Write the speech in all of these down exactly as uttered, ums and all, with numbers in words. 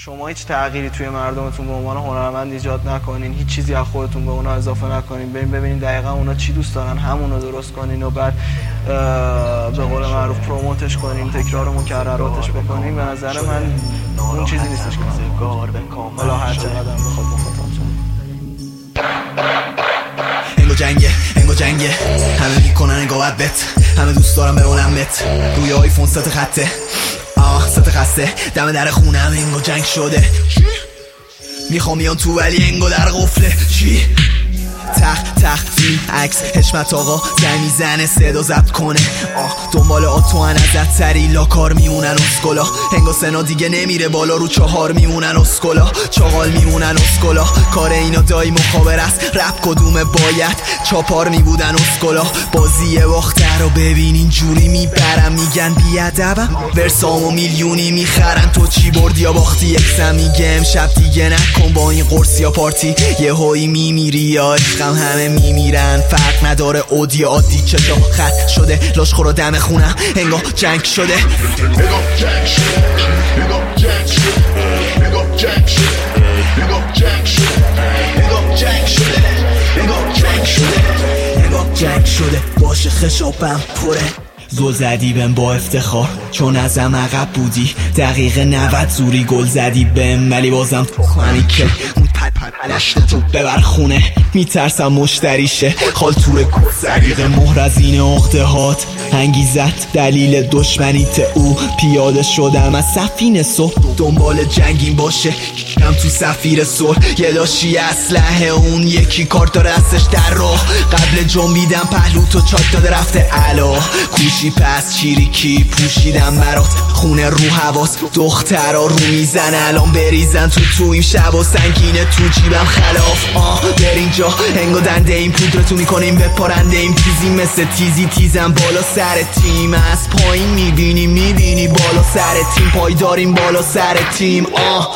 شما هیچ تغییری توی مردمتون به عنوان هنرمند ایجاد نکنین، هیچ چیزی از خودتون به اونا اضافه نکنین، برین ببینین دقیقا اونا چی دوست دارن، همونو درست کنین و بعد به قول معروف پروموتش کنین، تکرار و مکرراتش بکنین. به نظر من اون چیزی نیستش که حالا هر چقدر بخواد مخاطب انگو جنگه انگو جنگه همه میکنن انگو بدبت، همه دوست دارم بمونمت روی آیفون ست خطه آه ست خسته دم در خونم انگو جنگ شده، میخوام بیان تو ولی انگو در قفله چی؟ تخ تخ فیلم عکس حشمت آقا زنگ میزنه صدا ضبط کنه آه دنبال آتو ان ازت تری لا کار میمونن اسکولا، هنگا سنا دیگه نمیره بالا رو چهار میمونن اسکولا، چاقال میمونن اسکولا، کار اینا دایی مخابر است رپ کدومه باید چاپار میبودن اسکولا، بازی باخته رو ببین اینجوری میبرم میگن بیادبم ورسامو میلیونی میخرن، تو چی بردی یا باختی یکسم میگه امشب دیگه نکن با این قرص یا پارتی یه هایی میمیری یا عشقم همه میمیرن فرق نداره اودی عادی چشا خط شده لاش خورا دم خونم انگا جنگ شده انگا جنگ شده انگا جنگ شده انگا جنگ شده انگا جنگ شده انگا جنگ شده انگا جنگ شده انگا جنگ شده باشه خشابم پره زل زدی بهم با افتخار چون ازم عقب بودی دقیقه نود زوری گل زدی بهم ولی بازم تخمنی که اون پل پل پلشت تو ببر خونه میترسم مشتریشه خال توره سریق مهر از این عقده هات انگیزت دلیل دشمنیت او پیاده شدم از سفینه صبح دنبال جنگین باشه هم تو سفیر صلح یه لاشی اسلحه اون یکی کارت داره ازش در راه قبل جنبیدم پهلو تو چاک داده رفته علا کوشی پس چیریکی پوشیدم برات خونه رو حواس دخترا رو میزن الان بریزن تو تو این شب و سنگینه تو جیبم خلاف آه در اینجا انگو دنده این پودرتو میکنیم به پارنده این تیزی مثل تیزی تیزم بالا سر تیم از پایین میبینی میبینی بالا سر تیم پای داریم بالا سر تیم آه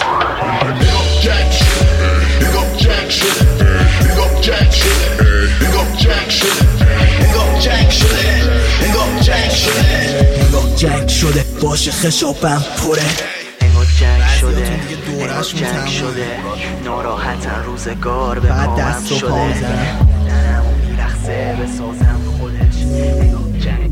انگا جنگ شده انگا جنگ شده انگا جنگ شده انگا جنگ شده انگا جنگ شده انگا جنگ شده انگا جنگ شده باشه خشابم پره انگا جنگ شده انگا جنگ شده ناراحتن روزگار به پاهم شده دنمو میرخصه بسازم خودش انگا جنگ.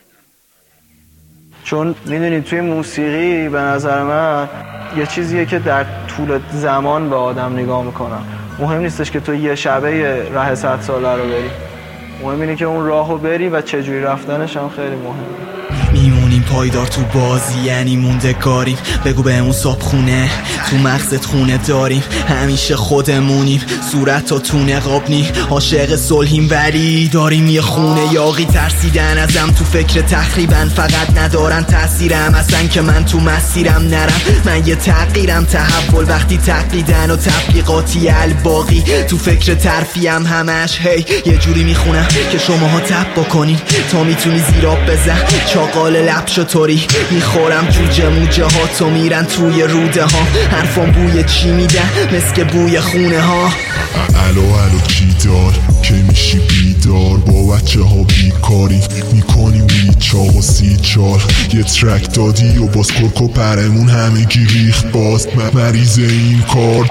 چون میدونید توی موسیقی به نظر من یه چیزیه که در طول زمان به آدم نگاه میکنم. مهم نیستش که تو یه شبه راه صد ساله رو بری، مهم اینه که اون راهو بری و چجوری رفتنش هم خیلی مهمه. میمونیم پایدار تو بازی یعنی موندگاریم بگو بهمون صاحب خونه تو مغزت خونه داریم همیشه خودمونیم صورت تا تو نقاب نی عاشق صلحیم ولی داریم یه خونه یاقی ترسیدن ازم تو فکر تخریبن فقط ندارن تاثیرم اصلا که من تو مسیرم نرم من یه تغییرم تحول وقتی تقلیدن و تبلیغاتی الباقی تو فکر ترفیم همش هی یه جوری میخونم که شماها تب بکنین تا میتونی زیراب بزن چاقال لب شطوری میخورم جوجه موجه ها تو میرن توی روده ها حرفان بوی چی میدن مثل بوی خونه ها الو الو کی دار که میشی بیدار با بچه ها بیکاری میکنیم بیچاق و سی چار یه ترک دادی و باز کرکو پرمون همگی ریخت باز مریض این کار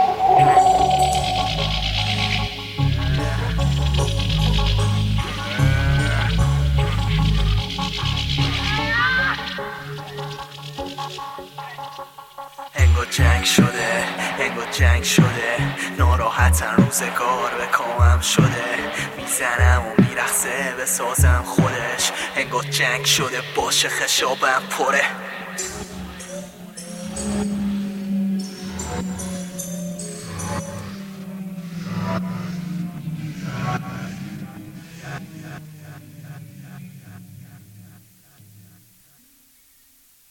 انگو جنگ شده انگو جنگ شده ناراحتن روزگار به کامم شده میزنم و میرخصه بسازم خودش انگو جنگ شده باشه خشابم پره